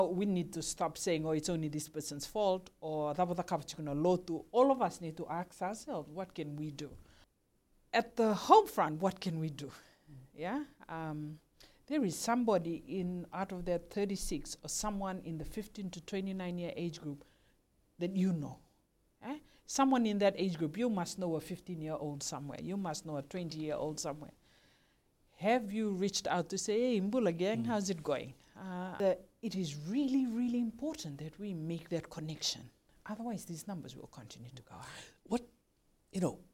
We need to stop saying, oh, it's only this person's fault, or all of us need to ask ourselves, what can we do? At the home front, what can we do? Yeah, there is somebody out of that 36, or someone in the 15 to 29 year age group that you know. Someone in that age group, you must know a 15-year-old somewhere. You must know a 20-year-old somewhere. Have you reached out to say, hey, Mbula gang, how's it going? It is really, really important that we make that connection. Otherwise, these numbers will continue to go high.